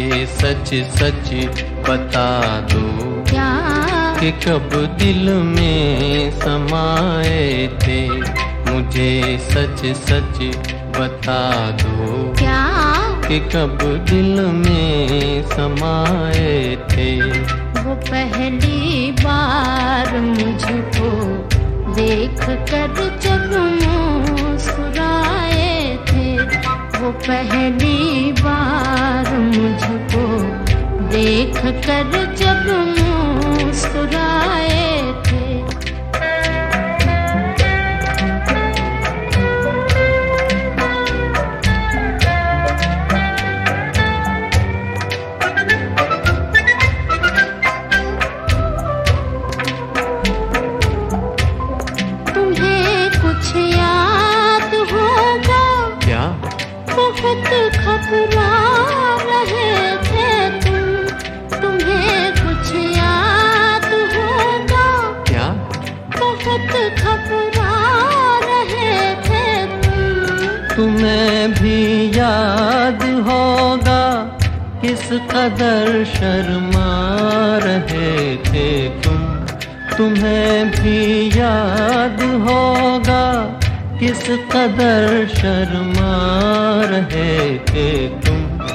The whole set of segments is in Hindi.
सच सच बता दो क्या कि कब दिल में समाए थे। मुझे सच सच बता दो क्या कि कब दिल में समाए थे। वो पहली बार मुझको देख कर जब मुस्कुराए थे। वो पहली बार मुझको देख कर जब मुस्कुराए थे। बहुत घबरा रहे थे तुम्हें कुछ याद होगा क्या? बहुत घबरा रहे थे तुम्हें भी याद होगा किस कदर शर्मा रहे थे तुम। तुम्हें भी याद होगा किस कदर शर्मा रहे थे तुम।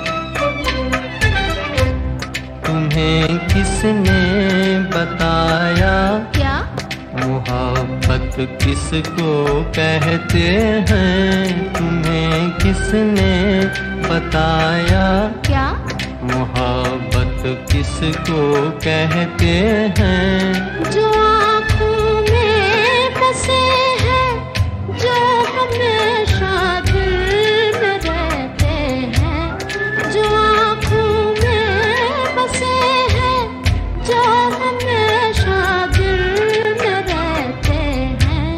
तुम्हें किसने बताया क्या? मोहब्बत किसको कहते हैं। तुम्हें किसने बताया क्या? मोहब्बत किसको कहते हैं। जो आँखों में बसे हैं, जो हमेशा दिल में रहते हैं। जो आँखों में बसे हैं, जो हमेशा दिल में रहते हैं।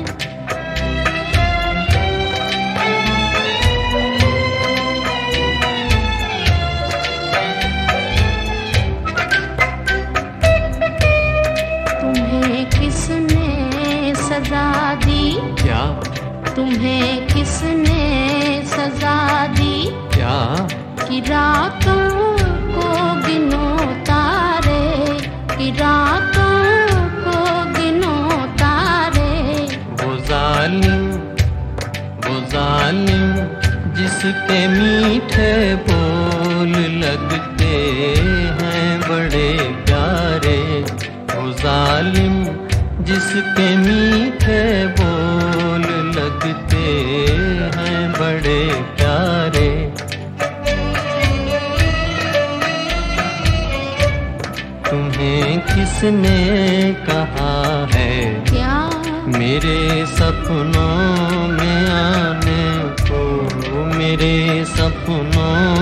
तुम्हें किसने सजा दी? क्या? तुम्हें किसने सजा दी? क्या? कि रातों को गिनो तारे, कि रातों को गिनो तारे। वो जालिम जिसके मीठे बोल लगते हैं बड़े प्यारे। वो जालिम जिसके मीठे बोल लगते हैं बड़े प्यारे। तुम्हें किसने कहा है क्या? मेरे सपनों में आने को, मेरे सपनों